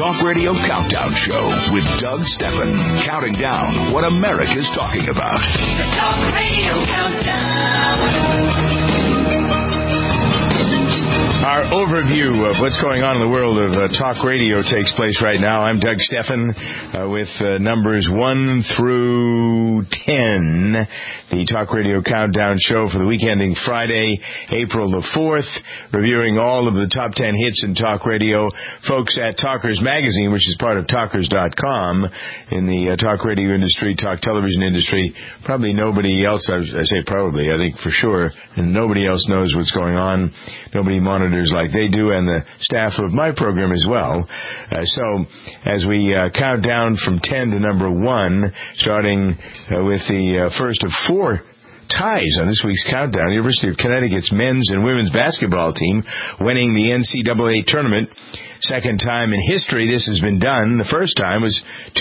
Talk Radio Countdown Show with Doug Steffen, counting down what America's talking about. The Talk Radio Countdown. Our overview of what's going on in the world of talk radio takes place right now. I'm Doug Steffen with numbers 1 through 10. The Talk Radio Countdown Show for the week ending Friday, April the 4th, reviewing all of the top 10 hits in talk radio. Folks at Talkers Magazine, which is part of Talkers.com, in the talk radio industry, talk television industry, probably nobody else, I say probably, I think for sure, and nobody else knows what's going on. Nobody monitors like they do, and the staff of my program as well. So as we count down from 10 to number 1, starting with the first of 4 ties on this week's countdown, the University of Connecticut's men's and women's basketball team winning the NCAA tournament. Second time in history this has been done. The first time was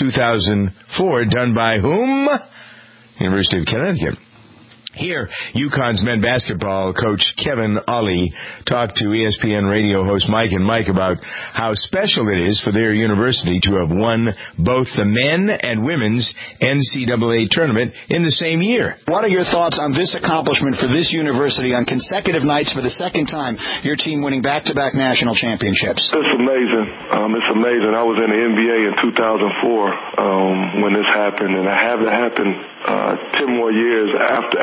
2004, done by whom? University of Connecticut. Here, UConn's men basketball coach Kevin Ollie talked to ESPN radio host Mike and Mike about how special it is for their university to have won both the men and women's NCAA tournament in the same year. What are your thoughts on this accomplishment for this university on consecutive nights for the second time, your team winning back-to-back national championships? It's amazing. It's amazing. I was in the NBA in 2004 when this happened, and I have it happen 10 more years after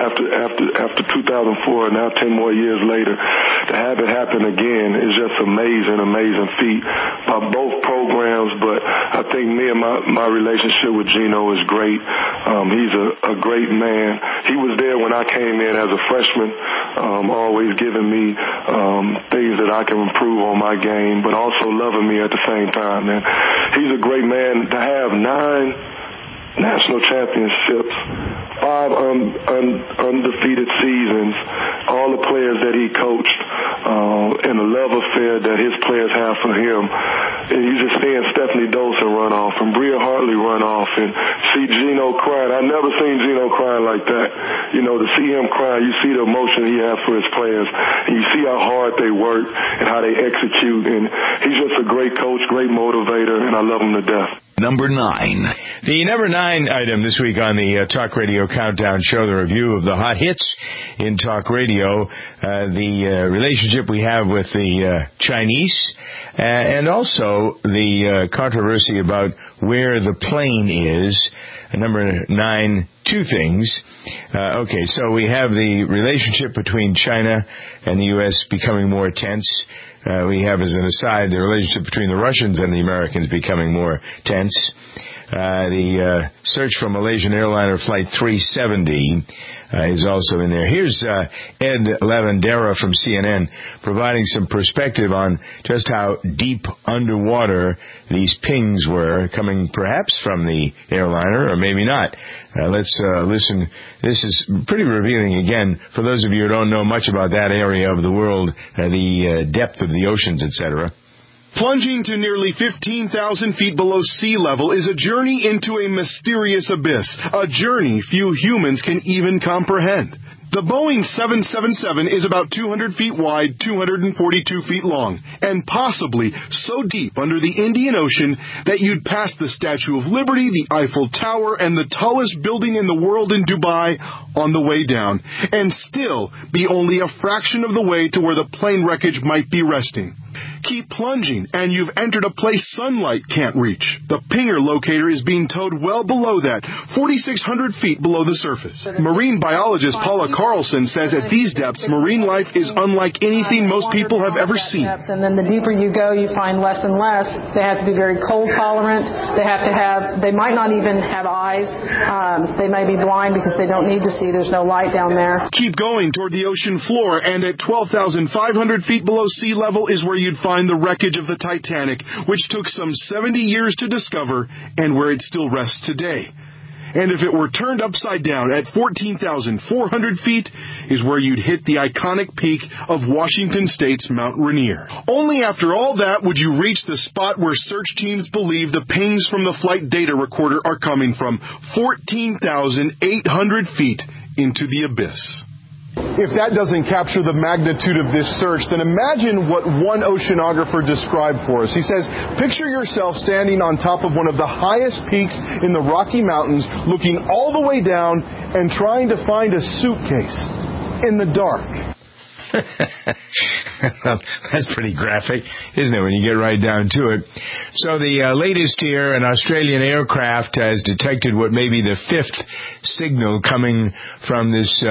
2004, and now 10 more years later. To have it happen again is just amazing feat by both programs. But I think me and my relationship with Gino is great. He's a great man. He was there when I came in as a freshman, always giving me things that I can improve on my game, but also loving me at the same time. And he's a great man. To have 9 national championships, 5 undefeated seasons, all the players that he coached, and the love affair that his players have for him. And you just seeing Stephanie Dolson run off and Bria Hartley run off and see Gino crying. I've never seen Gino crying like that. You know, to see him cry, you see the emotion he has for his players, and you see how hard they work and how they execute. And he's just a great coach, great motivator, and I love him to death. Number 9. The number 9 item this week on the Talk Radio Countdown Show, the review of the hot hits in talk radio, the relationship we have with the Chinese, and also the controversy about where the plane is. Number 9, 2 things. Okay, so we have the relationship between China and the U.S. becoming more tense. We have, as an aside, the relationship between the Russians and the Americans becoming more tense. The search for Malaysian airliner Flight 370 is also in there. Here's Ed Lavandera from CNN providing some perspective on just how deep underwater these pings were, coming perhaps from the airliner or maybe not. Let's listen. This is pretty revealing, again, for those of you who don't know much about that area of the world, the depth of the oceans, etc. Plunging to nearly 15,000 feet below sea level is a journey into a mysterious abyss, a journey few humans can even comprehend. The Boeing 777 is about 200 feet wide, 242 feet long, and possibly so deep under the Indian Ocean that you'd pass the Statue of Liberty, the Eiffel Tower, and the tallest building in the world in Dubai on the way down, and still be only a fraction of the way to where the plane wreckage might be resting. Keep plunging, and you've entered a place sunlight can't reach. The Pinger locator is being towed well below that, 4,600 feet below the surface. Marine biologist Paula Carlson says at these depths, marine life is unlike anything most people have ever seen. And then the deeper you go, you find less and less. They have to be very cold tolerant. They might not even have eyes. They may be blind because they don't need to see. There's no light down there. Keep going toward the ocean floor, and at 12,500 feet below sea level is where you'd find the wreckage of the Titanic, which took some 70 years to discover and where it still rests today. And if it were turned upside down at 14,400 feet is where you'd hit the iconic peak of Washington State's Mount Rainier. Only after all that would you reach the spot where search teams believe the pings from the flight data recorder are coming from, 14,800 feet into the abyss. If that doesn't capture the magnitude of this search, then imagine what one oceanographer described for us. He says, picture yourself standing on top of one of the highest peaks in the Rocky Mountains, looking all the way down and trying to find a suitcase in the dark. That's pretty graphic, isn't it, when you get right down to it? So the latest here, an Australian aircraft has detected what may be the fifth signal coming from this,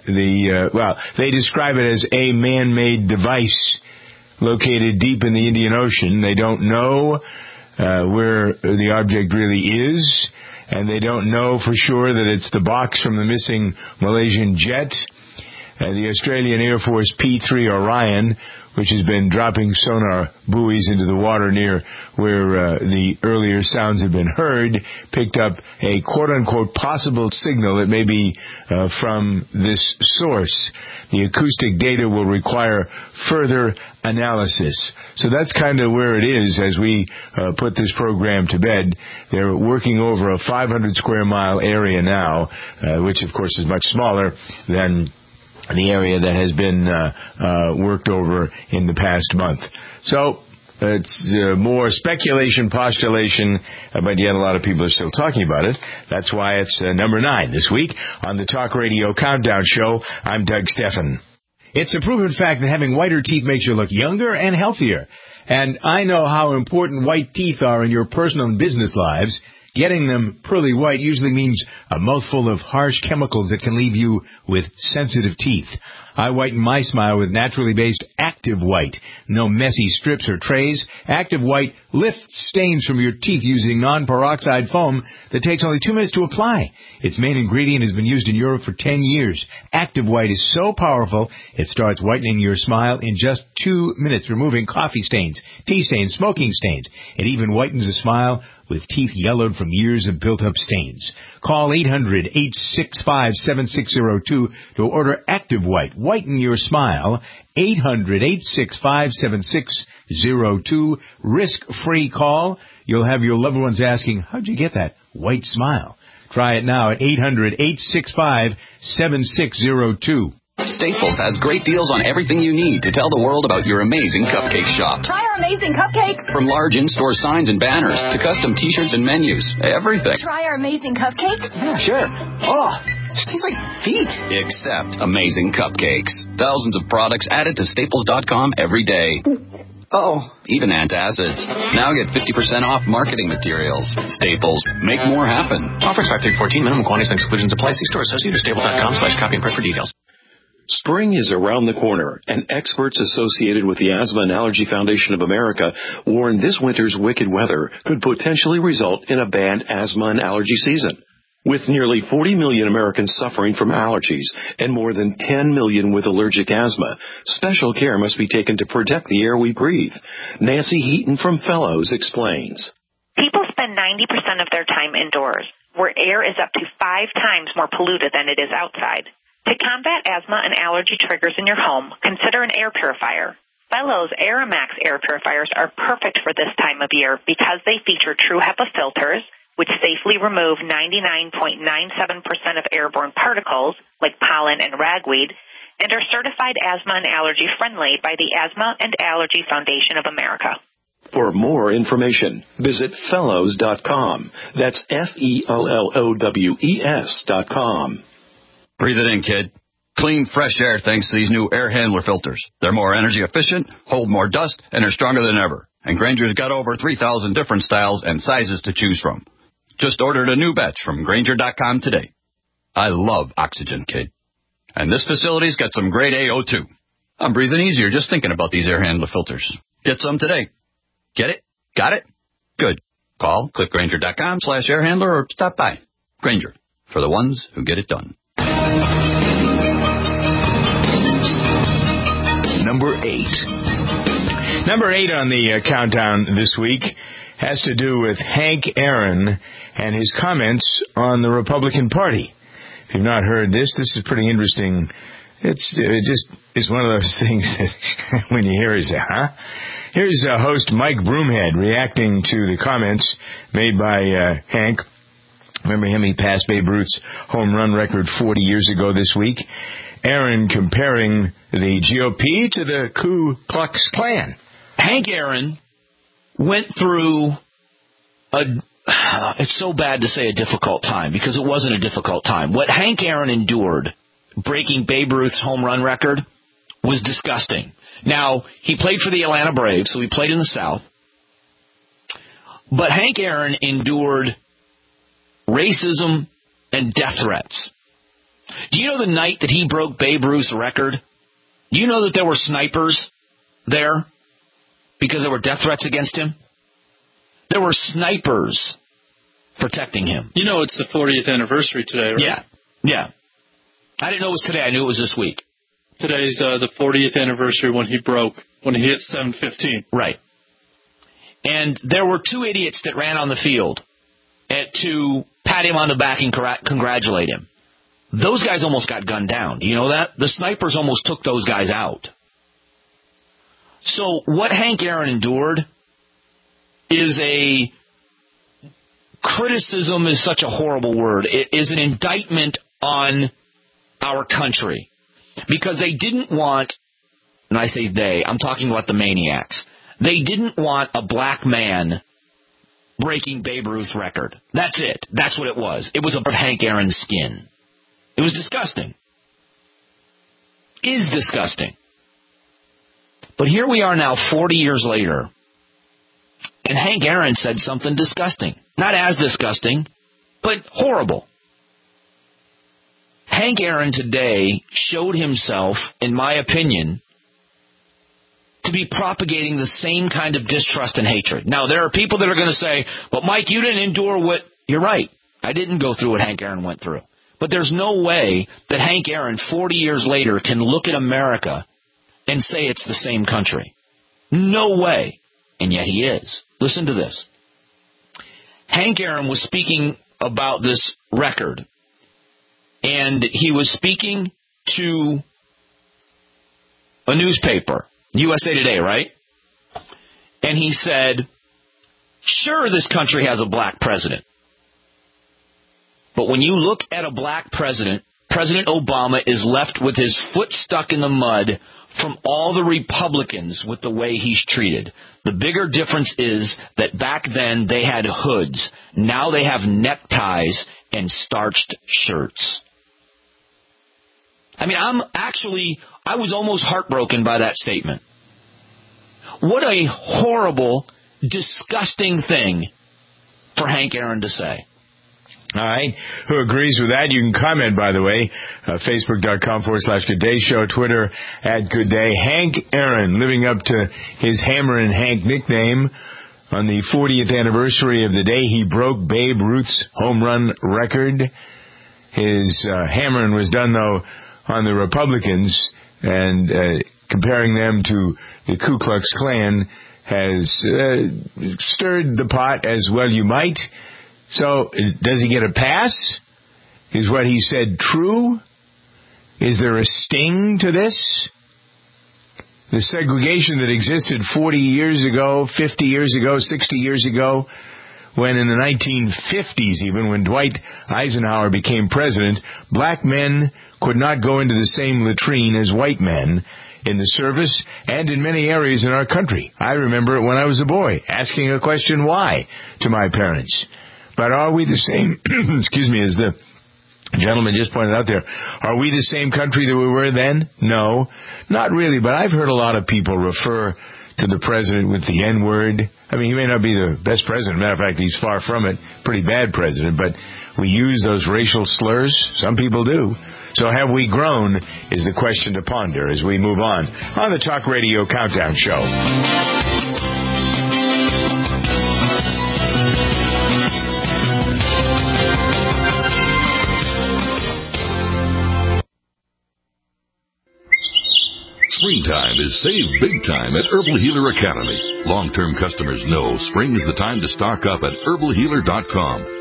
they describe it as a man-made device located deep in the Indian Ocean. They don't know where the object really is, and they don't know for sure that it's the box from the missing Malaysian jet. The Australian Air Force P-3 Orion, which has been dropping sonar buoys into the water near where the earlier sounds have been heard, picked up a quote-unquote possible signal that may be from this source. The acoustic data will require further analysis. So that's kind of where it is as we put this program to bed. They're working over a 500 square mile area now, which of course is much smaller than the area that has been worked over in the past month. So it's more speculation, postulation, but yet a lot of people are still talking about it. That's why it's number 9 this week on the Talk Radio Countdown Show. I'm Doug Steffen. It's a proven fact that having whiter teeth makes you look younger and healthier. And I know how important white teeth are in your personal and business lives. Getting them pearly white usually means a mouthful of harsh chemicals that can leave you with sensitive teeth. I whiten my smile with naturally based Active White. No messy strips or trays. Active White lifts stains from your teeth using non-peroxide foam that takes only 2 minutes to apply. Its main ingredient has been used in Europe for 10 years. Active White is so powerful, it starts whitening your smile in just 2 minutes, removing coffee stains, tea stains, smoking stains. It even whitens a smile with teeth yellowed from years of built-up stains. Call 800-865-7602 to order Active White. Whiten your smile. 800-865-7602. Risk-free call. You'll have your loved ones asking, how'd you get that white smile? Try it now at 800-865-7602. Staples has great deals on everything you need to tell the world about your amazing cupcake shop. Try our amazing cupcakes. From large in-store signs and banners to custom T-shirts and menus, everything. Try our amazing cupcakes. Yeah, sure. Oh, this tastes like feet. Except amazing cupcakes. Thousands of products added to Staples.com every day. Uh-oh. Even antacids. Now get 50% off marketing materials. Staples. Make more happen. Offers 5/3/14. Minimum quantities and exclusions apply. See store associate or staples.com/copy and print for details. Spring is around the corner, and experts associated with the Asthma and Allergy Foundation of America warn this winter's wicked weather could potentially result in a bad asthma and allergy season. With nearly 40 million Americans suffering from allergies and more than 10 million with allergic asthma, special care must be taken to protect the air we breathe. Nancy Heaton from Fellows explains. People spend 90% of their time indoors, where air is up to 5 times more polluted than it is outside. To combat asthma and allergy triggers in your home, consider an air purifier. Fellows Aeromax air purifiers are perfect for this time of year because they feature true HEPA filters, which safely remove 99.97% of airborne particles, like pollen and ragweed, and are certified asthma and allergy friendly by the Asthma and Allergy Foundation of America. For more information, visit fellows.com. That's FELLOWES.com. Breathe it in, kid. Clean, fresh air thanks to these new air handler filters. They're more energy efficient, hold more dust, and are stronger than ever. And Grainger's got over 3,000 different styles and sizes to choose from. Just ordered a new batch from Grainger.com today. I love Oxygen, kid. And this facility's got some great AO2. I'm breathing easier just thinking about these air handler filters. Get some today. Get it? Got it? Good. Call, click Grainger.com/airhandler or stop by. Grainger, for the ones who get it done. Number 8. Number 8 on the countdown this week has to do with Hank Aaron and his comments on the Republican Party. If you've not heard this is pretty interesting. It's one of those things that when you hear it, you say, huh? Here's host Mike Broomhead reacting to the comments made by Hank. Remember him? He passed Babe Ruth's home run record 40 years ago this week. Aaron comparing the GOP to the Ku Klux Klan. Hank Aaron went through it's so bad to say a difficult time, because it wasn't a difficult time. What Hank Aaron endured, breaking Babe Ruth's home run record, was disgusting. Now, he played for the Atlanta Braves, so he played in the South. But Hank Aaron endured racism and death threats. Do you know the night that he broke Babe Ruth's record? Do you know that there were snipers there because there were death threats against him? There were snipers protecting him. You know it's the 40th anniversary today, right? Yeah. I didn't know it was today. I knew it was this week. Today's the 40th anniversary when he hit 7:15. Right. And there were two idiots that ran on the field to pat him on the back and congratulate him. Those guys almost got gunned down. Do you know that? The snipers almost took those guys out. So what Hank Aaron endured is a criticism is such a horrible word. It is an indictment on our country. Because they didn't want, and I say they, I'm talking about the maniacs. They didn't want a black man breaking Babe Ruth's record. That's it. That's what it was. It was about Hank Aaron's skin. It was disgusting. Is disgusting. But here we are now 40 years later, and Hank Aaron said something disgusting. Not as disgusting, but horrible. Hank Aaron today showed himself, in my opinion, to be propagating the same kind of distrust and hatred. Now, there are people that are going to say, but Mike, you didn't endure what... You're right. I didn't go through what Hank Aaron went through. But there's no way that Hank Aaron, 40 years later, can look at America and say it's the same country. No way. And yet he is. Listen to this. Hank Aaron was speaking about this record. And he was speaking to a newspaper, USA Today, right? And he said, sure, this country has a black president. But when you look at a black president, President Obama is left with his foot stuck in the mud from all the Republicans with the way he's treated. The bigger difference is that back then they had hoods. Now they have neckties and starched shirts. I mean, I was almost heartbroken by that statement. What a horrible, disgusting thing for Hank Aaron to say. All right. Who agrees with that? You can comment, by the way. Facebook.com/Good Day Show. Twitter @GoodDay. Hank Aaron living up to his Hammer and Hank nickname on the 40th anniversary of the day he broke Babe Ruth's home run record. His hammering was done, though, on the Republicans, and comparing them to the Ku Klux Klan has stirred the pot as well you might. So, does he get a pass? Is what he said true? Is there a sting to this? The segregation that existed 40 years ago, 50 years ago, 60 years ago, when in the 1950s even, when Dwight Eisenhower became president, black men could not go into the same latrine as white men in the service and in many areas in our country. I remember it when I was a boy, asking a question why to my parents. But are we the same, excuse me, as the gentleman just pointed out there, are we the same country that we were then? No, not really, but I've heard a lot of people refer to the president with the N-word. I mean, he may not be the best president. Matter of fact, he's far from it. Pretty bad president, but we use those racial slurs. Some people do. So have we grown is the question to ponder as we move on the Talk Radio Countdown Show. Springtime is save big time at Herbal Healer Academy. Long-term customers know spring is the time to stock up at herbalhealer.com.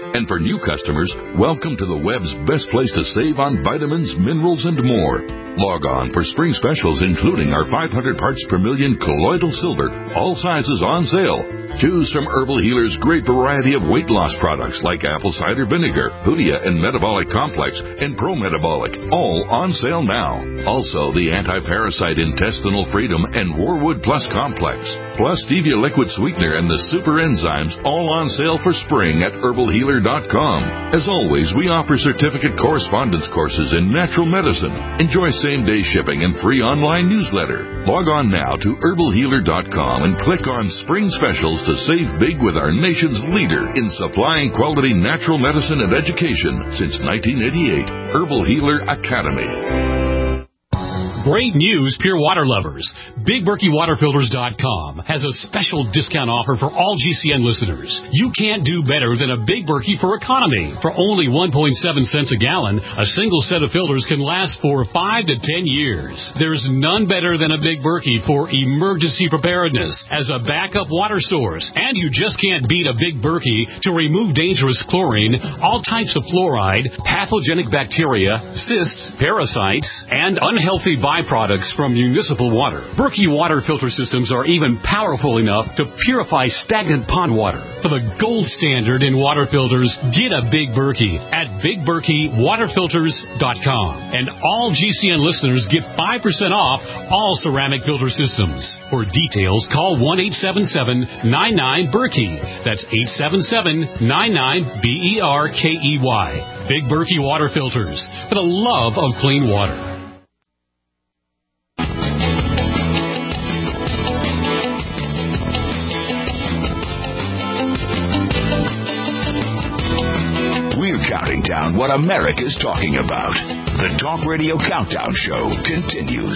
And for new customers, welcome to the web's best place to save on vitamins, minerals, and more. Log on for spring specials, including our 500 parts per million colloidal silver, all sizes on sale. Choose from Herbal Healer's great variety of weight loss products like apple cider vinegar, Hudia and Metabolic Complex, and Pro-Metabolic, all on sale now. Also, the Anti-Parasite Intestinal Freedom and Warwood Plus Complex, plus Stevia Liquid Sweetener and the Super Enzymes, all on sale for spring at herbalhealer.com. As always, we offer certificate correspondence courses in natural medicine. Enjoy same-day shipping and free online newsletter. Log on now to herbalhealer.com and click on Spring Specials to save big with our nation's leader in supplying quality natural medicine and education since 1988, Herbal Healer Academy. Great news, Pure Water lovers. BigBerkeyWaterFilters.com has a special discount offer for all GCN listeners. You can't do better than a Big Berkey for economy. For only 1.7 cents a gallon, a single set of filters can last for 5 to 10 years. There's none better than a Big Berkey for emergency preparedness as a backup water source. And you just can't beat a Big Berkey to remove dangerous chlorine, all types of fluoride, pathogenic bacteria, cysts, parasites, and unhealthy byproducts from municipal water. Berkey water filter systems are even powerful enough to purify stagnant pond water. For the gold standard in water filters, get a Big Berkey at BigBerkeyWaterFilters.com. And all GCN listeners get 5% off all ceramic filter systems. For details, call 1-877-99-BERKEY. That's 877-99-BERKEY. Big Berkey Water Filters, for the love of clean water. Counting down what America's talking about. The Talk Radio Countdown Show continues.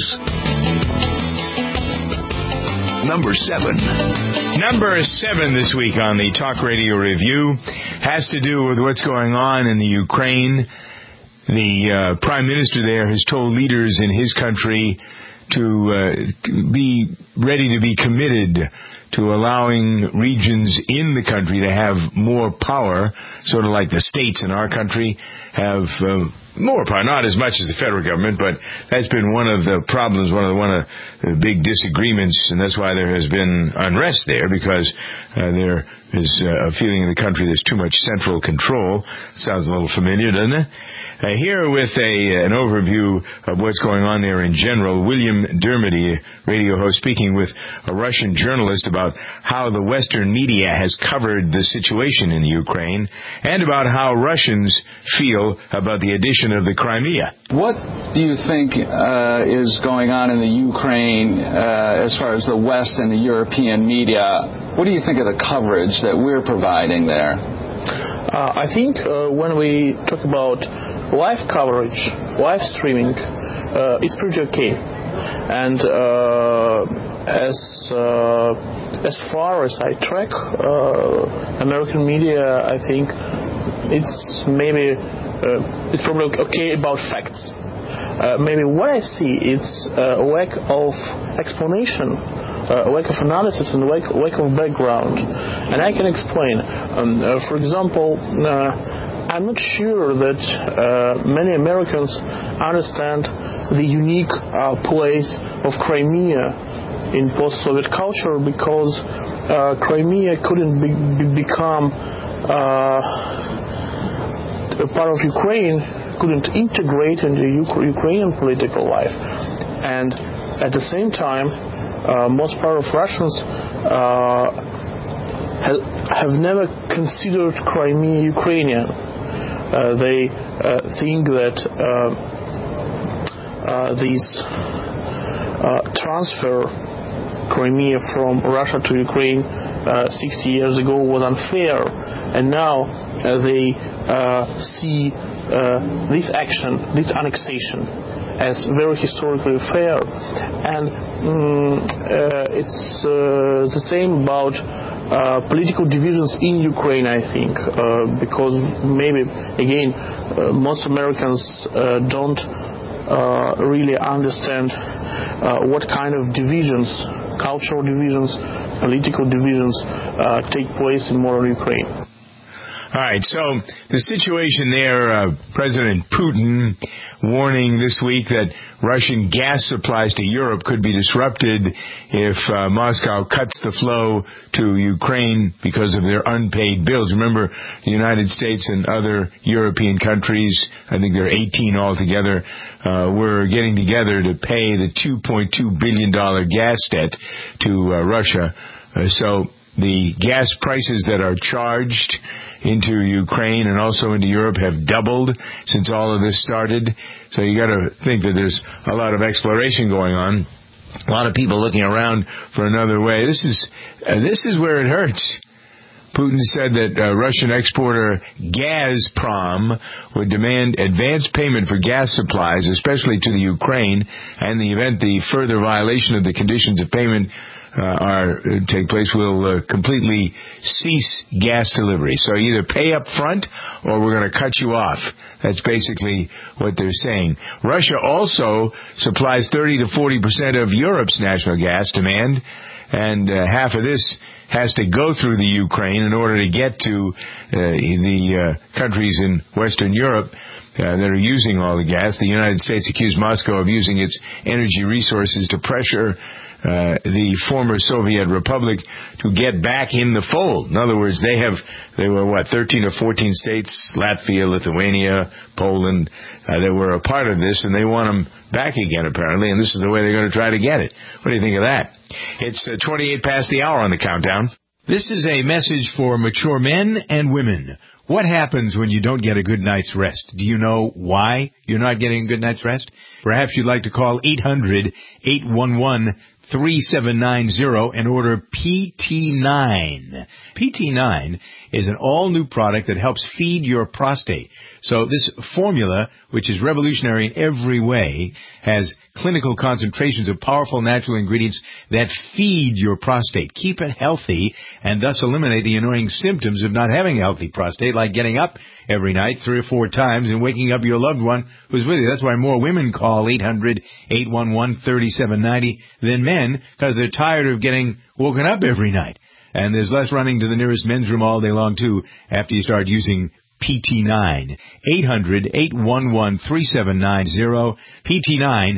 Number 7. Number 7 this week on the Talk Radio Review has to do with what's going on in the Ukraine. The Prime Minister there has told leaders in his country to be ready to be committed to allowing regions in the country to have more power, sort of like the states in our country have more power, not as much as the federal government, but that's been one of the problems, one of the big disagreements, and that's why there has been unrest there, because there is a feeling in the country there's too much central control. Sounds a little familiar, doesn't it? Here with an overview of what's going on there in general, William Dermody, radio host, speaking with a Russian journalist about how the Western media has covered the situation in Ukraine and about how Russians feel about the addition of the Crimea. What do you think is going on in the Ukraine as far as the West and the European media? What do you think of the coverage that we're providing there? I think when we talk about live coverage, live streaming, it's pretty okay. And as far as I track American media, I think it's probably okay about facts. Maybe what I see is a lack of explanation, a lack of analysis, and a lack of background. And I can explain. For example, I'm not sure that many Americans understand the unique place of Crimea in post-Soviet culture, because Crimea couldn't become a part of Ukraine, couldn't integrate into Ukrainian political life. And at the same time, most part of Russians have never considered Crimea Ukrainian. They think that this transfer Crimea from Russia to Ukraine 60 years ago was unfair, and now they see this action, this annexation, as very historically fair. And it's the same about political divisions in Ukraine, I think, because maybe, again, most Americans don't really understand what kind of divisions, cultural divisions, political divisions take place in modern Ukraine. All right, so the situation there, President Putin warning this week that Russian gas supplies to Europe could be disrupted if Moscow cuts the flow to Ukraine because of their unpaid bills. Remember, the United States and other European countries, I think there are 18 altogether, were getting together to pay the $2.2 billion gas debt to Russia. So the gas prices that are charged into Ukraine and also into Europe have doubled since all of this started. So you got to think that there's a lot of exploration going on. A lot of people looking around for another way. This is where it hurts. Putin said that Russian exporter Gazprom would demand advance payment for gas supplies, especially to the Ukraine, and the event the further violation of the conditions of payment take place will completely cease gas delivery. So either pay up front or we're going to cut you off. That's basically what they're saying. Russia also supplies 30 to 40% of Europe's national gas demand, and half of this has to go through the Ukraine in order to get to the countries in Western Europe that are using all the gas. The United States accused Moscow of using its energy resources to pressure the former Soviet Republic to get back in the fold. In other words, they were 13 or 14 states, Latvia, Lithuania, Poland, that were a part of this, and they want them back again, apparently, and this is the way they're going to try to get it. What do you think of that? It's 28 past the hour on the countdown. This is a message for mature men and women. What happens when you don't get a good night's rest? Do you know why you're not getting a good night's rest? Perhaps you'd like to call 800-811-3790 and order PT9. PT9 is an all-new product that helps feed your prostate. So this formula, which is revolutionary in every way, has clinical concentrations of powerful natural ingredients that feed your prostate, keep it healthy, and thus eliminate the annoying symptoms of not having a healthy prostate, like getting up every night 3 or 4 times and waking up your loved one who's with you. That's why more women call 800-811-3790 than men, because they're tired of getting woken up every night. And there's less running to the nearest men's room all day long, too, after you start using PT9. 800-811-3790. PT9.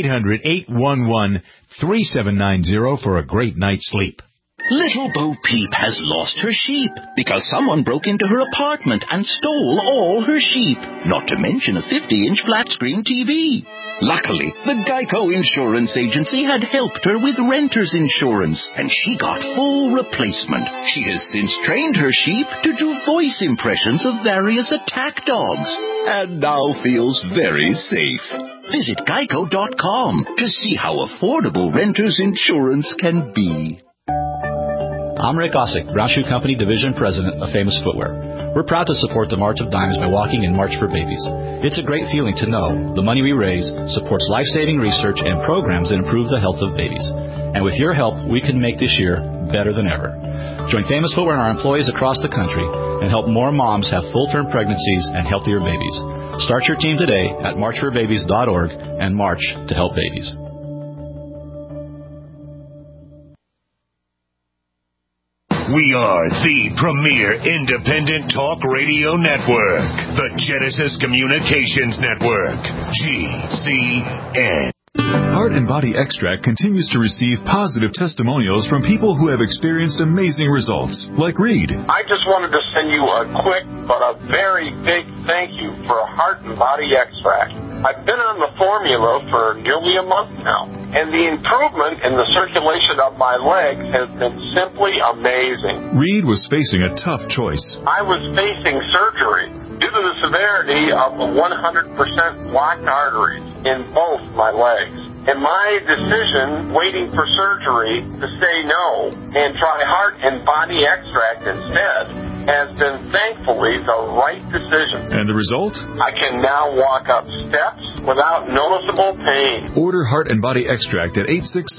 800-811-3790 for a great night's sleep. Little Bo Peep has lost her sheep because someone broke into her apartment and stole all her sheep, not to mention a 50-inch flat-screen TV. Luckily, the Geico Insurance Agency had helped her with renter's insurance, and she got full replacement. She has since trained her sheep to do voice impressions of various attack dogs, and now feels very safe. Visit Geico.com to see how affordable renter's insurance can be. I'm Rick Ossick, Brown Shoe Company Division President of Famous Footwear. We're proud to support the March of Dimes by walking in March for Babies. It's a great feeling to know the money we raise supports life-saving research and programs that improve the health of babies. And with your help, we can make this year better than ever. Join Famous Footwear and our employees across the country and help more moms have full-term pregnancies and healthier babies. Start your team today at marchforbabies.org and march to help babies. We are the premier independent talk radio network, the Genesis Communications Network, GCN. Heart and Body Extract continues to receive positive testimonials from people who have experienced amazing results, like Reed. I just wanted to send you a quick but a very big thank you for Heart and Body Extract. I've been on the formula for nearly a month now, and the improvement in the circulation of my legs has been simply amazing. Reed was facing a tough choice. I was facing surgery due to the severity of the 100% blocked arteries in both my legs. And my decision, waiting for surgery, to say no and try Heart and Body Extract instead, has been thankfully the right decision. And the result? I can now walk up steps without noticeable pain. Order Heart and Body Extract at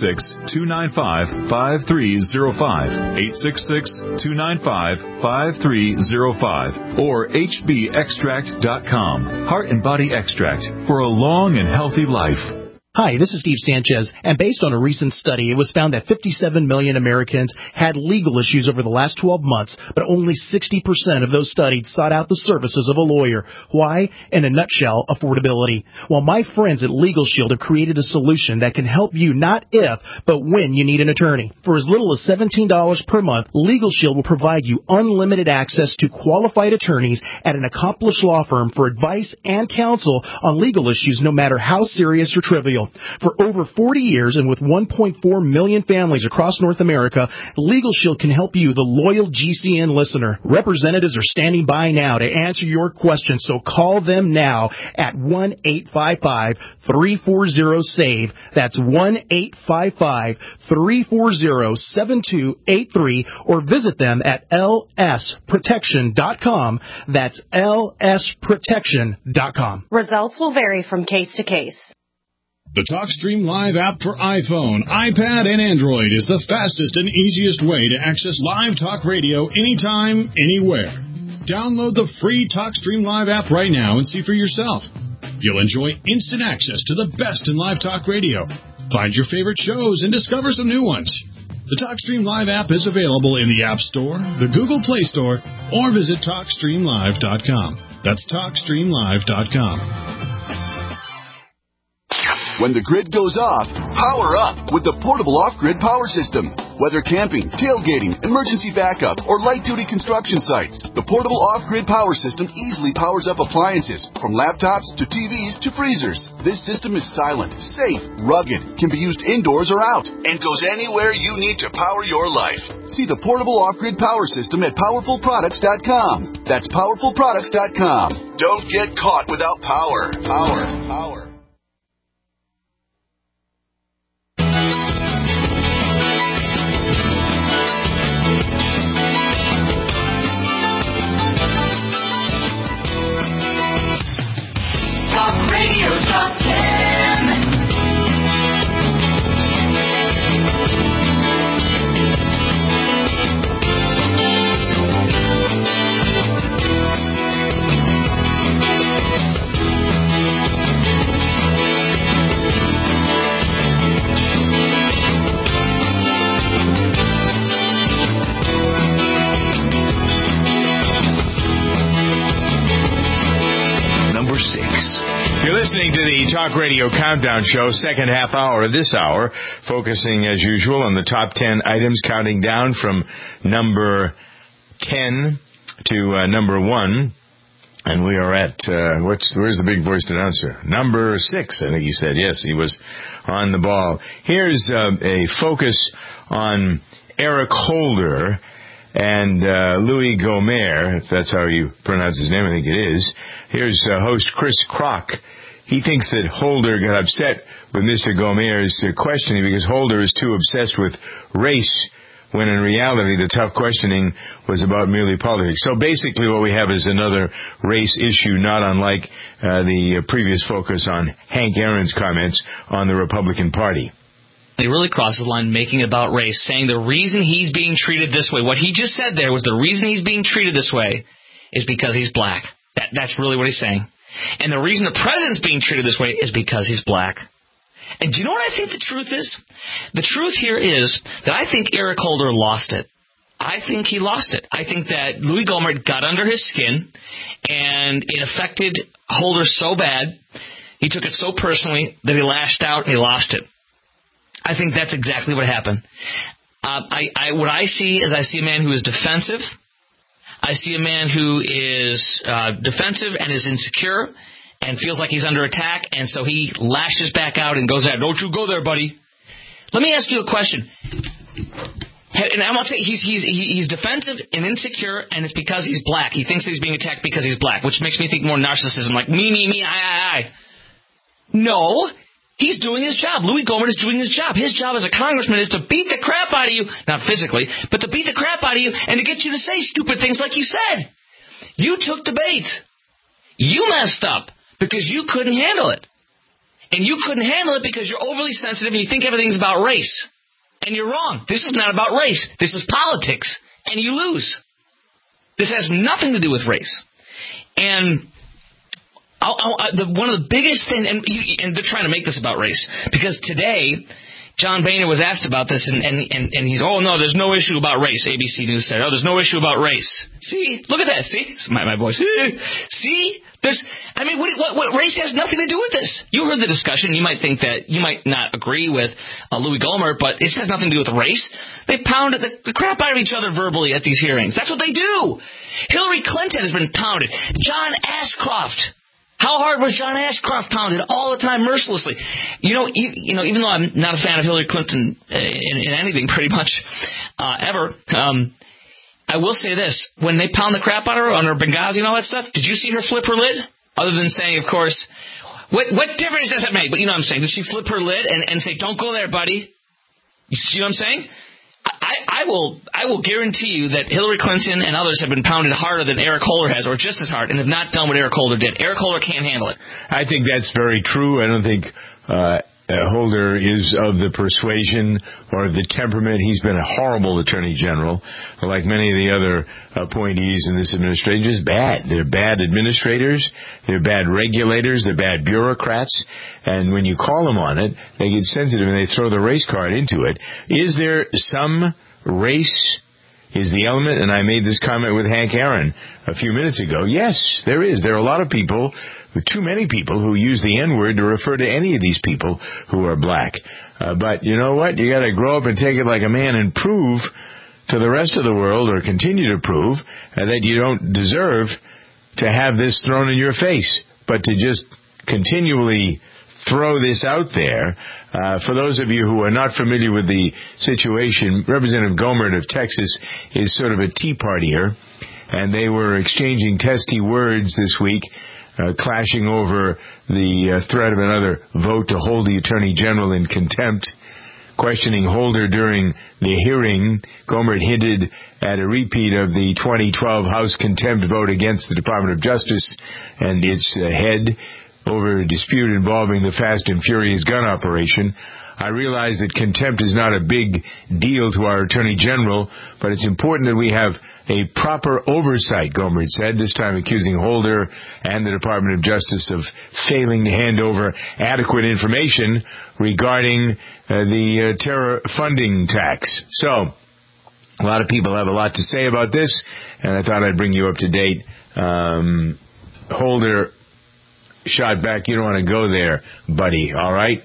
866-295-5305, 866-295-5305, or hbextract.com. Heart and Body Extract for a long and healthy life. Hi, this is Steve Sanchez, and based on a recent study, it was found that 57 million Americans had legal issues over the last 12 months, but only 60% of those studied sought out the services of a lawyer. Why? In a nutshell, affordability. Well, my friends at Legal Shield have created a solution that can help you not if, but when you need an attorney. For as little as $17 per month, Legal Shield will provide you unlimited access to qualified attorneys at an accomplished law firm for advice and counsel on legal issues, no matter how serious or trivial. For over 40 years and with 1.4 million families across North America, Legal Shield can help you, the loyal GCN listener. Representatives are standing by now to answer your questions, so call them now at 1-855-340-SAVE. That's 1-855-340-7283, or visit them at lsprotection.com. That's lsprotection.com. Results will vary from case to case. The TalkStream Live app for iPhone, iPad, and Android is the fastest and easiest way to access live talk radio anytime, anywhere. Download the free TalkStream Live app right now and see for yourself. You'll enjoy instant access to the best in live talk radio. Find your favorite shows and discover some new ones. The TalkStream Live app is available in the App Store, the Google Play Store, or visit TalkStreamLive.com. That's TalkStreamLive.com. When the grid goes off, power up with the portable off-grid power system. Whether camping, tailgating, emergency backup, or light-duty construction sites, the portable off-grid power system easily powers up appliances, from laptops to TVs to freezers. This system is silent, safe, rugged, can be used indoors or out, and goes anywhere you need to power your life. See the portable off-grid power system at PowerfulProducts.com. That's PowerfulProducts.com. Don't get caught without power. Power. Talk Radio Top 10. Number 6. You're listening to the Talk Radio Countdown Show, second half hour of this hour, focusing as usual on the top 10 items, counting down from number 10 to number 1. And we are at, where's the big voiced announcer? Number 6, I think he said. Yes, he was on the ball. Here's a focus on Eric Holder and Louis Gohmert, if that's how you pronounce his name, I think it is. Here's host Chris Kroc. He thinks that Holder got upset with Mr. Gohmert's questioning because Holder is too obsessed with race, when in reality the tough questioning was about merely politics. So basically what we have is another race issue, not unlike the previous focus on Hank Aaron's comments on the Republican Party. He really crosses the line making it about race, saying the reason he's being treated this way, what he just said there was the reason he's being treated this way is because he's black. That's really what he's saying. And the reason the president's being treated this way is because he's black. And do you know what I think the truth is? The truth here is that I think Eric Holder lost it. I think he lost it. I think that Louis Gohmert got under his skin, and it affected Holder so bad, he took it so personally that he lashed out and he lost it. I think that's exactly what happened. What I see is I see a man who is defensive. I see a man who is defensive and is insecure and feels like he's under attack, and so he lashes back out and goes out. Don't you go there, buddy. Let me ask you a question. And I'm not saying he's defensive and insecure, and it's because he's black. He thinks that he's being attacked because he's black, which makes me think more narcissism, like me, I. No. He's doing his job. Louis Gohmert is doing his job. His job as a congressman is to beat the crap out of you, not physically, but to beat the crap out of you and to get you to say stupid things like you said. You took the bait. You messed up because you couldn't handle it. And you couldn't handle it because you're overly sensitive and you think everything's about race. And you're wrong. This is not about race. This is politics. And you lose. This has nothing to do with race. And one of the biggest things, and they're trying to make this about race, because today John Boehner was asked about this, and he's, oh, no, there's no issue about race. ABC News said, oh, there's no issue about race. See? Look at that. See? My voice. See? What race has nothing to do with this? You heard the discussion. You might think that you might not agree with Louis Gohmert, but it has nothing to do with race. They pounded the crap out of each other verbally at these hearings. That's what they do. Hillary Clinton has been pounded. John Ashcroft. How hard was John Ashcroft pounded all the time, mercilessly? Even though I'm not a fan of Hillary Clinton in anything pretty much ever, I will say this. When they pound the crap out of her on her Benghazi and all that stuff, did you see her flip her lid? Other than saying, of course, what difference does it make? But you know what I'm saying. Did she flip her lid and say, don't go there, buddy? You see what I'm saying? I will guarantee you that Hillary Clinton and others have been pounded harder than Eric Holder has, or just as hard, and have not done what Eric Holder did. Eric Holder can't handle it. I think that's very true. I don't think Holder is of the persuasion or of the temperament. He's been a horrible attorney general, like many of the other appointees in this administration. Just bad. They're bad administrators. They're bad regulators. They're bad bureaucrats. And when you call them on it, they get sensitive and they throw the race card into it. Is there some race is the element? And I made this comment with Hank Aaron a few minutes ago. Yes, there is. There are a lot of people, too many people, who use the N-word to refer to any of these people who are black. But you know what? You got to grow up and take it like a man and prove to the rest of the world, or continue to prove, that you don't deserve to have this thrown in your face. But to just continually throw this out there. For those of you who are not familiar with the situation, Representative Gohmert of Texas is sort of a Tea Partier, and they were exchanging testy words this week, clashing over the threat of another vote to hold the Attorney General in contempt. Questioning Holder during the hearing, Gohmert hinted at a repeat of the 2012 House contempt vote against the Department of Justice and its head over a dispute involving the Fast and Furious gun operation. I realize that contempt is not a big deal to our Attorney General, but it's important that we have a proper oversight, Gohmert said, this time accusing Holder and the Department of Justice of failing to hand over adequate information regarding the terror funding tax. So, a lot of people have a lot to say about this, and I thought I'd bring you up to date. Holder shot back, you don't want to go there, buddy, all right?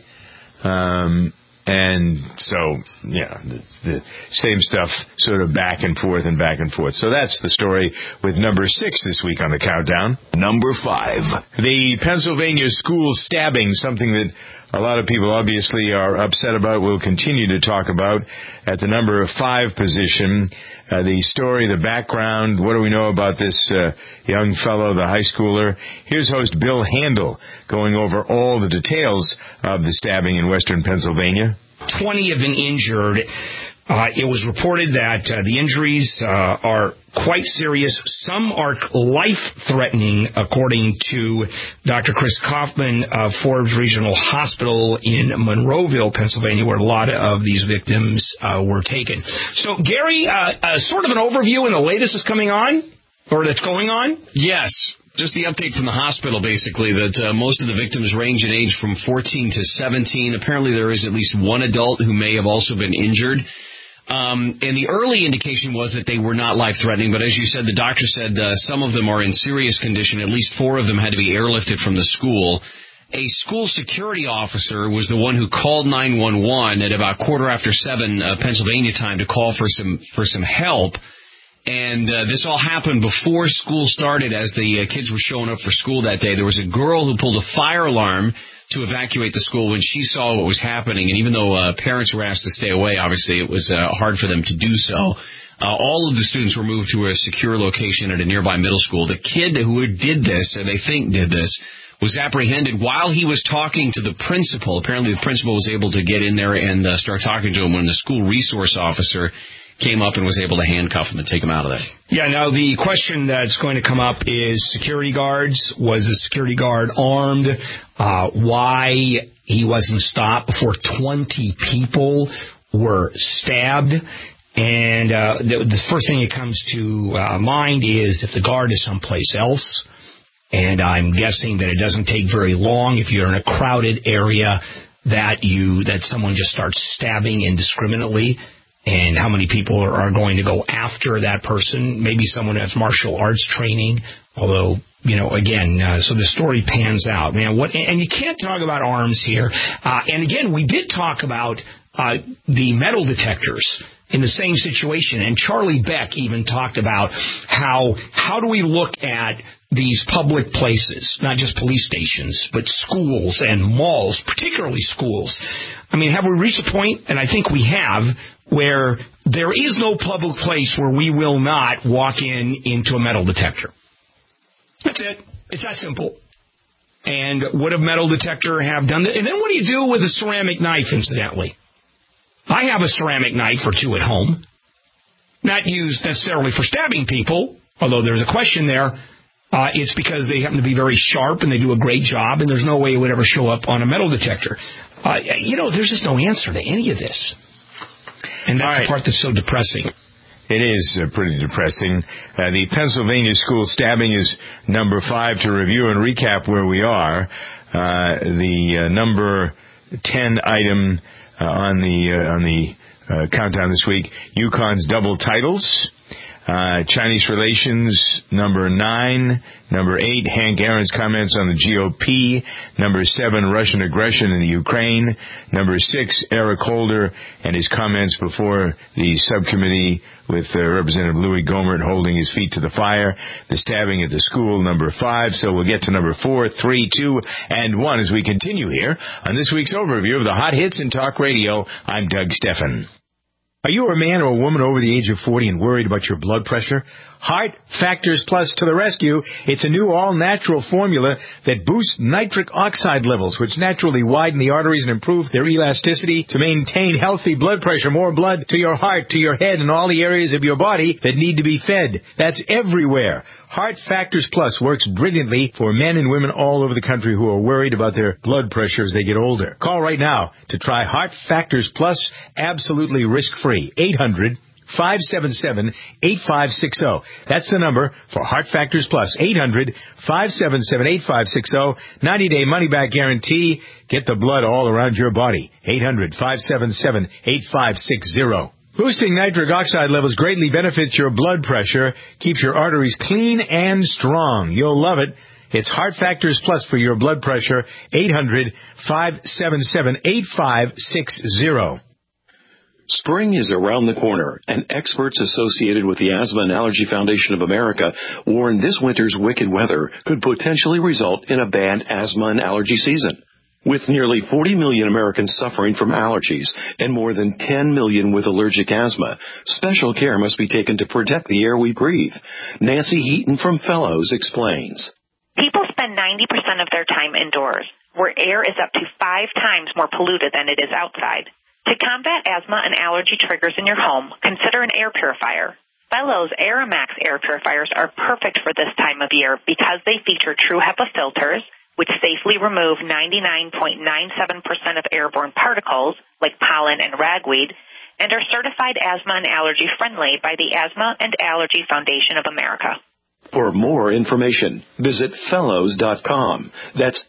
And so, yeah, it's the same stuff sort of back and forth and back and forth. So that's the story with number 6 this week on the countdown. Number 5. The Pennsylvania school stabbing, something that a lot of people obviously are upset about. We'll continue to talk about at the number 5 position. The story, the background, what do we know about this young fellow, the high schooler? Here's host Bill Handel going over all the details of the stabbing in western Pennsylvania. 20 have been injured. It was reported that the injuries are quite serious. Some are life-threatening, according to Dr. Chris Kaufman of Forbes Regional Hospital in Monroeville, Pennsylvania, where a lot of these victims were taken. So, Gary, sort of an overview, and the latest is coming on, or that's going on? Yes. Just the update from the hospital, basically, that most of the victims range in age from 14 to 17. Apparently there is at least one adult who may have also been injured. And the early indication was that they were not life-threatening, but as you said, the doctor said some of them are in serious condition. At least 4 of them had to be airlifted from the school. A school security officer was the one who called 911 at about 7:15 Pennsylvania time to call for some help. And this all happened before school started. As the kids were showing up for school that day, there was a girl who pulled a fire alarm to evacuate the school when she saw what was happening. And even though parents were asked to stay away, obviously it was hard for them to do so. All of the students were moved to a secure location at a nearby middle school. The kid who did this, or they think did this, was apprehended while he was talking to the principal. Apparently the principal was able to get in there and start talking to him when the school resource officer came up and was able to handcuff him and take him out of there. Yeah, now the question that's going to come up is security guards. Was the security guard armed? Why he wasn't stopped before 20 people were stabbed? And the first thing that comes to mind is if the guard is someplace else, And I'm guessing that it doesn't take very long if you're in a crowded area that someone just starts stabbing indiscriminately. And how many people are going to go after that person? Maybe someone who has martial arts training, although, again, so the story pans out. Man, and you can't talk about arms here. And again, we did talk about the metal detectors in the same situation. And Charlie Beck even talked about how do we look at these public places, not just police stations, but schools and malls, particularly schools. I mean, have we reached a point, and I think we have, where there is no public place where we will not walk into a metal detector? That's it. It's that simple. And would a metal detector have done that? And then what do you do with a ceramic knife, incidentally? I have a ceramic knife or two at home, not used necessarily for stabbing people, although there's a question there. It's because they happen to be very sharp and they do a great job, and there's no way it would ever show up on a metal detector. There's just no answer to any of this. And that's the part that's so depressing. It is pretty depressing. The Pennsylvania school stabbing is number 5 to review and recap where we are. The number 10 item on the countdown this week, UConn's double titles. Chinese relations, number 9. Number 8, Hank Aaron's comments on the GOP. Number 7, Russian aggression in the Ukraine. Number 6, Eric Holder and his comments before the subcommittee with Representative Louis Gohmert holding his feet to the fire. The stabbing at the school, number 5. So we'll get to number 4, 3, 2, and 1 as we continue here on this week's overview of the hot hits in talk radio. I'm Doug Steffen. Are you a man or a woman over the age of 40 and worried about your blood pressure? Heart Factors Plus to the rescue. It's a new all-natural formula that boosts nitric oxide levels, which naturally widen the arteries and improve their elasticity to maintain healthy blood pressure. More blood to your heart, to your head, and all the areas of your body that need to be fed. That's everywhere. Heart Factors Plus works brilliantly for men and women all over the country who are worried about their blood pressure as they get older. Call right now to try Heart Factors Plus absolutely risk-free. 800-577-8560. That's the number for Heart Factors Plus. 800-577-8560. 90-day money-back guarantee. Get the blood all around your body. 800-577-8560. Boosting nitric oxide levels greatly benefits your blood pressure, keeps your arteries clean and strong. You'll love it. It's Heart Factors Plus for your blood pressure. 800-577-8560. Spring is around the corner, and experts associated with the Asthma and Allergy Foundation of America warn this winter's wicked weather could potentially result in a bad asthma and allergy season. With nearly 40 million Americans suffering from allergies and more than 10 million with allergic asthma, special care must be taken to protect the air we breathe. Nancy Heaton from Fellows explains. People spend 90% of their time indoors, where air is up to 5 times more polluted than it is outside. To combat asthma and allergy triggers in your home, consider an air purifier. Fellows AirMax air purifiers are perfect for this time of year because they feature true HEPA filters, which safely remove 99.97% of airborne particles, like pollen and ragweed, and are certified asthma and allergy friendly by the Asthma and Allergy Foundation of America. For more information, visit fellows.com. That's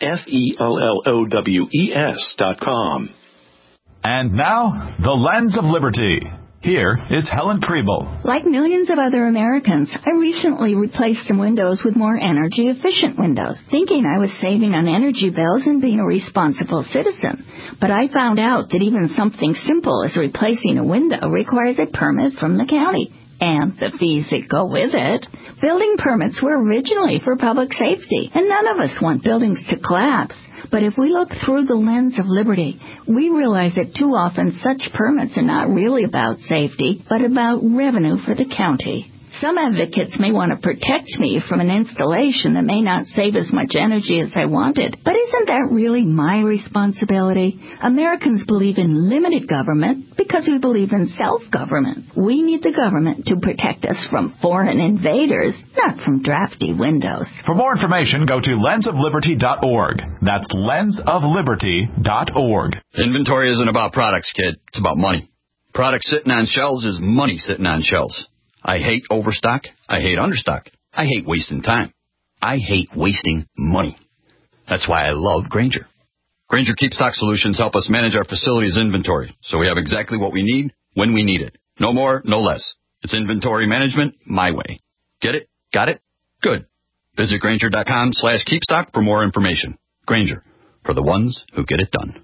FELLOWES.com. And now, the Lens of Liberty. Here is Helen Kriebel. Like millions of other Americans, I recently replaced some windows with more energy-efficient windows, thinking I was saving on energy bills and being a responsible citizen. But I found out that even something simple as replacing a window requires a permit from the county, and the fees that go with it. Building permits were originally for public safety, and none of us want buildings to collapse. But if we look through the lens of liberty, we realize that too often such permits are not really about safety, but about revenue for the county. Some advocates may want to protect me from an installation that may not save as much energy as I wanted, but isn't that really my responsibility? Americans believe in limited government because we believe in self-government. We need the government to protect us from foreign invaders, not from drafty windows. For more information, go to lensofliberty.org. That's lensofliberty.org. Inventory isn't about products, kid. It's about money. Products sitting on shelves is money sitting on shelves. I hate overstock. I hate understock. I hate wasting time. I hate wasting money. That's why I love Grainger. Grainger KeepStock Solutions help us manage our facility's inventory, so we have exactly what we need when we need it. No more, no less. It's inventory management my way. Get it? Got it? Good. Visit Grainger.com/keepstock for more information. Grainger, for the ones who get it done.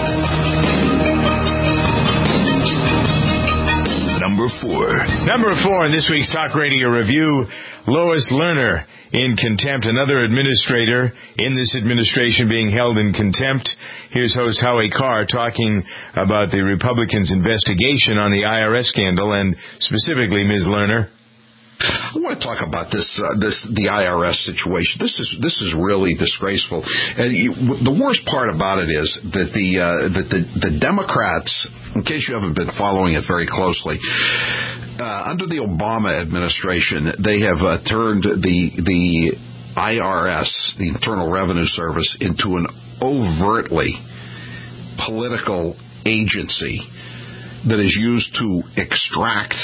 Number 4. Number 4 in this week's Talk Radio Review, Lois Lerner in contempt. Another administrator in this administration being held in contempt. Here's host Howie Carr talking about the Republicans' investigation on the IRS scandal and specifically Ms. Lerner. I want to talk about the IRS situation. This is really disgraceful. And the worst part about it is that the Democrats, in case you haven't been following it very closely, under the Obama administration, they have turned the IRS, the Internal Revenue Service, into an overtly political agency that is used to extract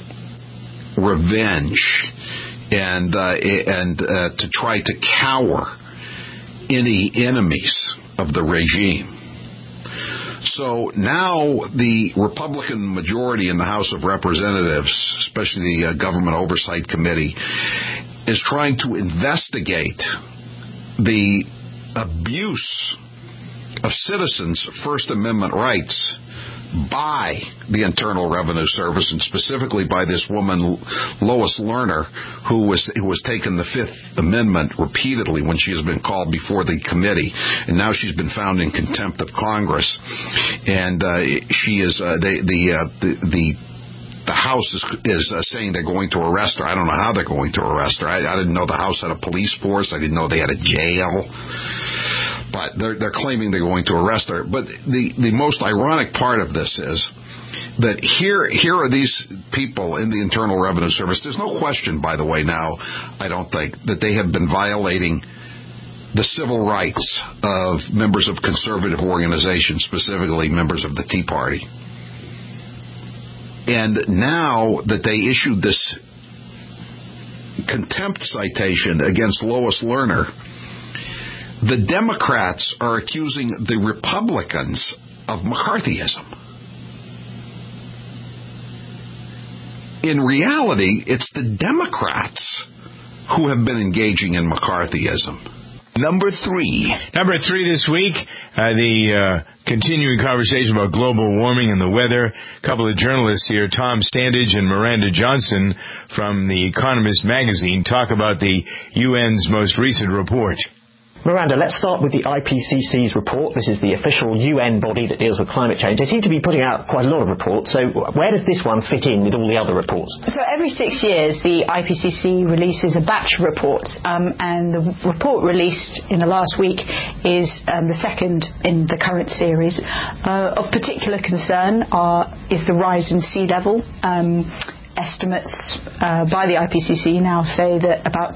revenge and to try to cower any enemies of the regime. So now the Republican majority in the House of Representatives, especially the Government Oversight Committee, is trying to investigate the abuse of citizens' First Amendment rights by the Internal Revenue Service, and specifically by this woman, Lois Lerner, who was taking the Fifth Amendment repeatedly when she has been called before the committee, and now she's been found in contempt of Congress, and she is the House is saying they're going to arrest her. I don't know how they're going to arrest her. I didn't know the House had a police force. I didn't know they had a jail. But they're claiming they're going to arrest her. But the most ironic part of this is that here are these people in the Internal Revenue Service. There's no question, by the way, now, I don't think, that they have been violating the civil rights of members of conservative organizations, specifically members of the Tea Party. And now that they issued this contempt citation against Lois Lerner, the Democrats are accusing the Republicans of McCarthyism. In reality, it's the Democrats who have been engaging in McCarthyism. Number 3. Number 3 this week, the continuing conversation about global warming and the weather. A couple of journalists here, Tom Standage and Miranda Johnson from The Economist magazine, talk about the UN's most recent report. Miranda, let's start with the IPCC's report. This is the official UN body that deals with climate change. They seem to be putting out quite a lot of reports. So where does this one fit in with all the other reports? So every 6 years, the IPCC releases a batch of reports. And the report released in the last week is the second in the current series. Of particular concern is the rise in sea level. Estimates by the IPCC now say that about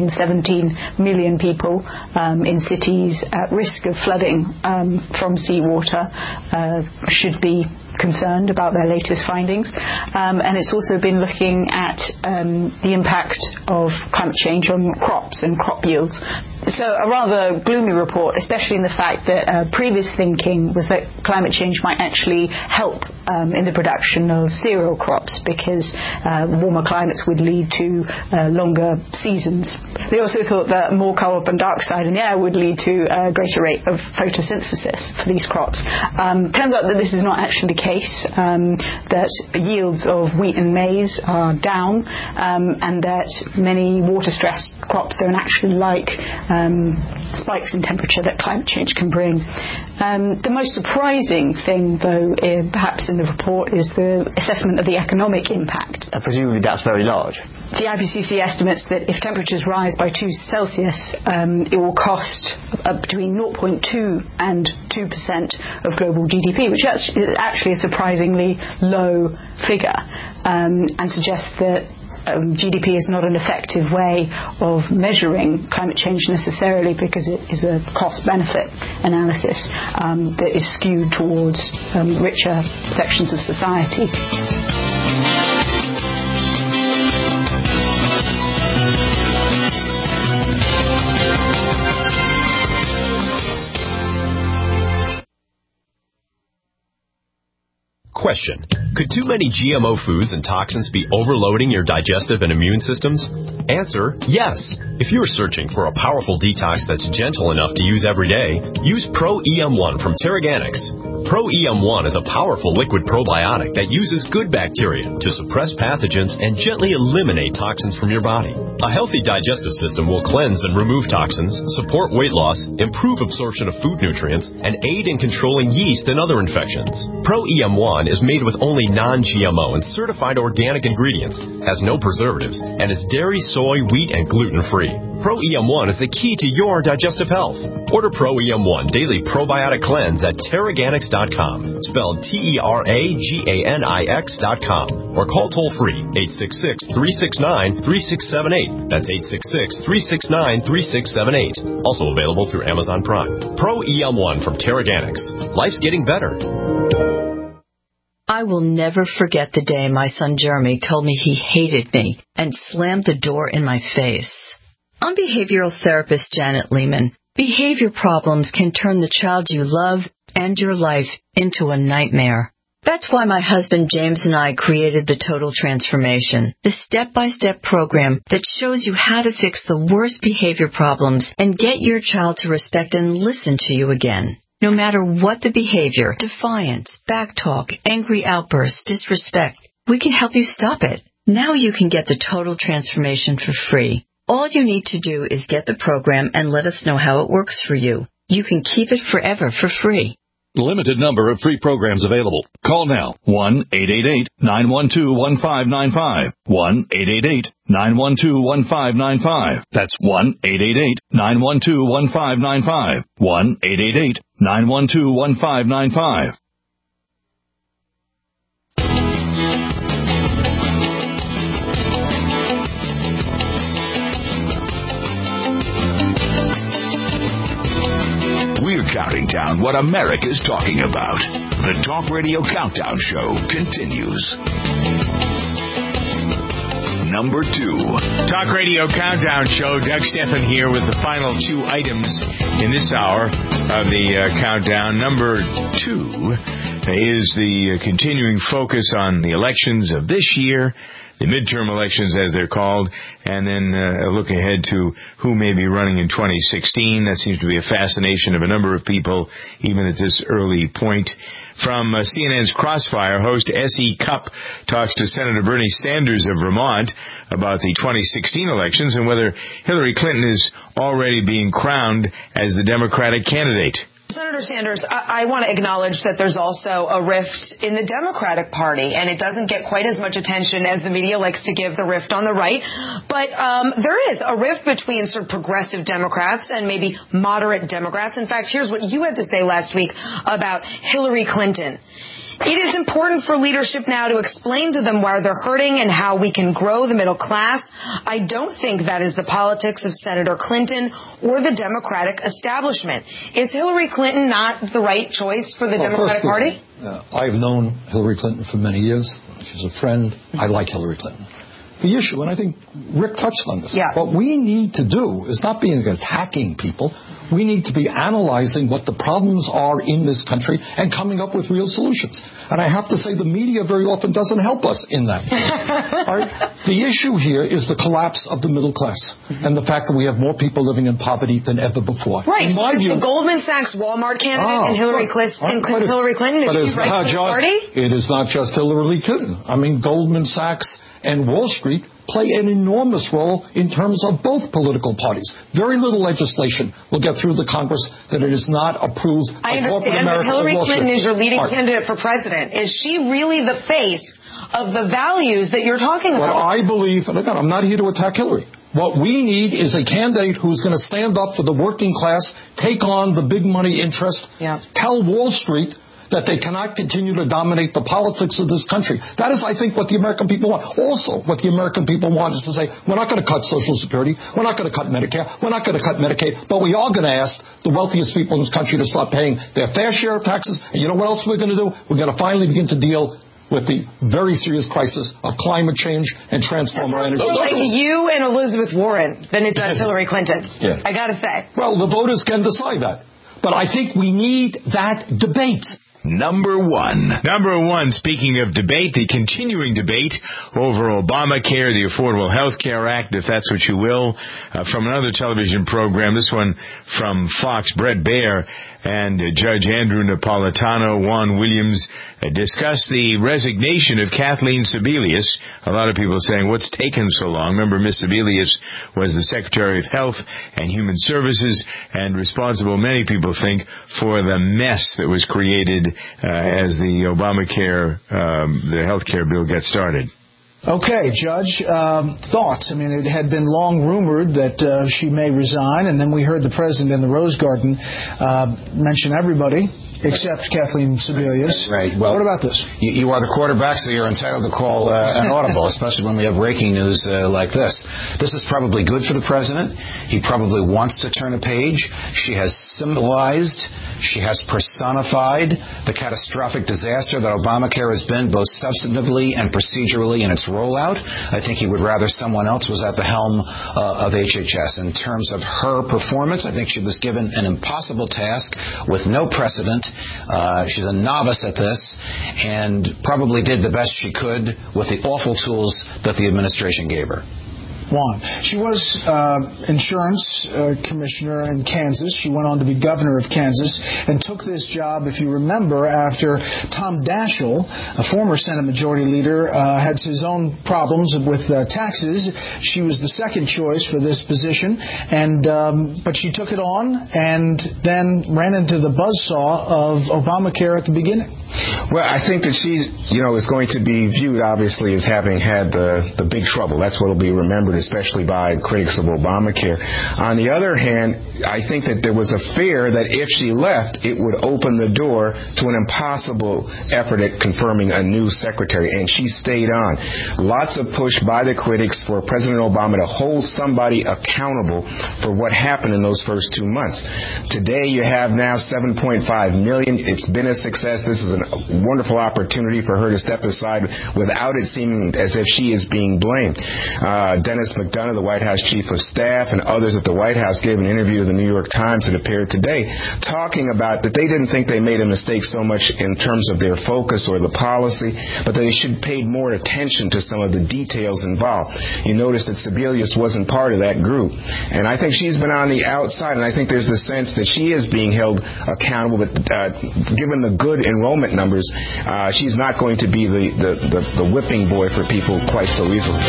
217 million people in cities at risk of flooding from seawater should be concerned about their latest findings. And it's also been looking at the impact of climate change on crops and crop yields. So a rather gloomy report, especially in the fact that previous thinking was that climate change might actually help in the production of cereal crops because warmer climates would lead to longer seasons. They also thought that more carbon dioxide in the air would lead to a greater rate of photosynthesis for these crops. Turns out that this is not actually the case, that yields of wheat and maize are down, and that many water-stressed crops don't actually like spikes in temperature that climate change can bring. The most surprising thing, though, perhaps in the report, is the assessment of the economic impact. Presumably that's very large. The IPCC estimates that if temperatures rise by 2 Celsius, it will cost between 0.2 and 2% of global GDP, which is actually a surprisingly low figure, and suggests that GDP is not an effective way of measuring climate change necessarily because it is a cost-benefit analysis that is skewed towards richer sections of society. Question: could too many GMO foods and toxins be overloading your digestive and immune systems? Answer: yes. If you are searching for a powerful detox that's gentle enough to use every day, use Pro-EM1 from Terraganics. Pro-EM1 is a powerful liquid probiotic that uses good bacteria to suppress pathogens and gently eliminate toxins from your body. A healthy digestive system will cleanse and remove toxins, support weight loss, improve absorption of food nutrients, and aid in controlling yeast and other infections. Pro-EM1 is made with only non-GMO and certified organic ingredients, has no preservatives, and is dairy, soy, wheat, and gluten-free. Pro-EM1 is the key to your digestive health. Order Pro-EM1 Daily Probiotic Cleanse at Terraganics.com, spelled Terraganix.com, or call toll-free 866-369-3678. That's 866-369-3678. Also available through Amazon Prime. Pro-EM1 from Terraganics. Life's getting better. I will never forget the day my son Jeremy told me he hated me and slammed the door in my face. I'm behavioral therapist Janet Lehman. Behavior problems can turn the child you love and your life into a nightmare. That's why my husband James and I created the Total Transformation, the step-by-step program that shows you how to fix the worst behavior problems and get your child to respect and listen to you again. No matter what the behavior, defiance, backtalk, angry outbursts, disrespect, we can help you stop it. Now you can get the Total Transformation for free. All you need to do is get the program and let us know how it works for you. You can keep it forever for free. Limited number of free programs available. Call now. 1-888-912-1595. 1-888-912-1595. That's 1-888-912-1595. 1-888-912-1595. We're counting down what America's talking about. The Talk Radio Countdown Show continues. Number 2. Talk Radio Countdown Show. Doug Stephan here with the final 2 items in this hour of the countdown. Number 2 is the continuing focus on the elections of this year, the midterm elections as they're called, and then a look ahead to who may be running in 2016. That seems to be a fascination of a number of people, even at this early point. From CNN's Crossfire, host S.E. Cupp talks to Senator Bernie Sanders of Vermont about the 2016 elections and whether Hillary Clinton is already being crowned as the Democratic candidate. Senator Sanders, I want to acknowledge that there's also a rift in the Democratic Party, and it doesn't get quite as much attention as the media likes to give the rift on the right. But there is a rift between sort of progressive Democrats and maybe moderate Democrats. In fact, here's what you had to say last week about Hillary Clinton. It is important for leadership now to explain to them why they're hurting and how we can grow the middle class. I don't think that is the politics of Senator Clinton or the Democratic establishment. Is Hillary Clinton not the right choice for the Democratic Party? I've known Hillary Clinton for many years. She's a friend. I like Hillary Clinton. The issue, and I think Rick touched on this, what we need to do is not be attacking people. We need to be analyzing what the problems are in this country and coming up with real solutions. And I have to say the media very often doesn't help us in that. All right? The issue here is the collapse of the middle class and the fact that we have more people living in poverty than ever before. Right. In my view, the Goldman Sachs Walmart candidate and Hillary Clinton, is she right for the party? It is not just Hillary Clinton. I mean, Goldman Sachs and Wall Street play an enormous role in terms of both political parties. Very little legislation will get through the Congress that it is not approved by corporate America. But Hillary Clinton is your leading candidate for president. Is she really the face of the values that you're talking about? Well, I believe, and again, I'm not here to attack Hillary. What we need is a candidate who's going to stand up for the working class, take on the big money interest, tell Wall Street that they cannot continue to dominate the politics of this country. That is, I think, what the American people want. Also, what the American people want is to say, we're not going to cut Social Security, we're not going to cut Medicare, we're not going to cut Medicaid, but we are going to ask the wealthiest people in this country to start paying their fair share of taxes. And you know what else we're going to do? We're going to finally begin to deal with the very serious crisis of climate change and transform our energy. Like you and Elizabeth Warren than it does Hillary Clinton. I got to say. Well, the voters can decide that. But I think we need that debate. Number one, speaking of debate, the continuing debate over Obamacare, the Affordable Health Care Act, if that's what you will, from another television program, this one from Fox. Brett Baer and Judge Andrew Napolitano, Juan Williams, discussed the resignation of Kathleen Sebelius. A lot of people saying, what's taken so long? Remember, Ms. Sebelius was the Secretary of Health and Human Services and responsible, many people think, for the mess that was created as the Obamacare, the health care bill gets started. Okay, Judge, thoughts? I mean, it had been long rumored that she may resign, and then we heard the president in the Rose Garden mention everybody except Kathleen Sebelius. Right. Well, what about this? You are the quarterback, so you're entitled to call an audible, especially when we have breaking news like this. This is probably good for the president. He probably wants to turn a page. She has symbolized, she has personified the catastrophic disaster that Obamacare has been, both substantively and procedurally in its rollout. I think he would rather someone else was at the helm of HHS. In terms of her performance, I think she was given an impossible task with no precedent. She's a novice at this and probably did the best she could with the awful tools that the administration gave her. Juan. She was insurance commissioner in Kansas. She went on to be governor of Kansas and took this job, if you remember, after Tom Daschle, a former Senate Majority Leader, had his own problems with taxes. She was the second choice for this position, and but she took it on and then ran into the buzzsaw of Obamacare at the beginning. Well, I think that she, is going to be viewed, obviously, as having had the big trouble. That's what will be remembered, especially by critics of Obamacare. On the other hand, I think that there was a fear that if she left, it would open the door to an impossible effort at confirming a new secretary, and she stayed on. Lots of push by the critics for President Obama to hold somebody accountable for what happened in those first 2 months. Today, you have now 7.5 million. It's been a success. This is a wonderful opportunity for her to step aside without it seeming as if she is being blamed. Dennis McDonough, the White House Chief of Staff, and others at the White House gave an interview to the New York Times that appeared today talking about that they didn't think they made a mistake so much in terms of their focus or the policy, but that they should pay more attention to some of the details involved. You notice that Sebelius wasn't part of that group, and I think she's been on the outside, and I think there's the sense that she is being held accountable, but given the good enrollment numbers, she's not going to be the whipping boy for people quite so easily.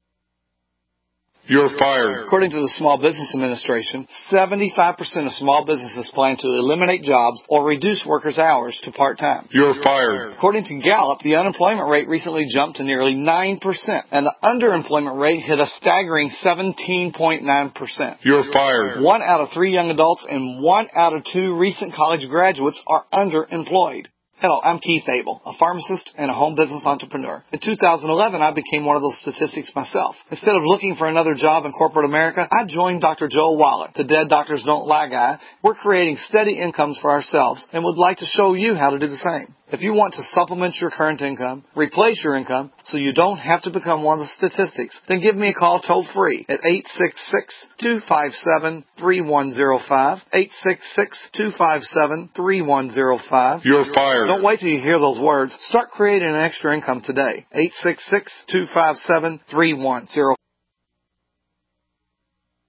You're fired. According to the Small Business Administration, 75% of small businesses plan to eliminate jobs or reduce workers' hours to part-time. You're fired. According to Gallup, the unemployment rate recently jumped to nearly 9%, and the underemployment rate hit a staggering 17.9%. You're fired. 1 out of 3 young adults and 1 out of 2 recent college graduates are underemployed. Hello, I'm Keith Abel, a pharmacist and a home business entrepreneur. In 2011, I became one of those statistics myself. Instead of looking for another job in corporate America, I joined Dr. Joel Wallach, the Dead Doctors Don't Lie guy. We're creating steady incomes for ourselves and would like to show you how to do the same. If you want to supplement your current income, replace your income, so you don't have to become one of the statistics, then give me a call toll-free at 866-257-3105, 866-257-3105. You're fired. Don't wait till you hear those words. Start creating an extra income today. 866-257-3105.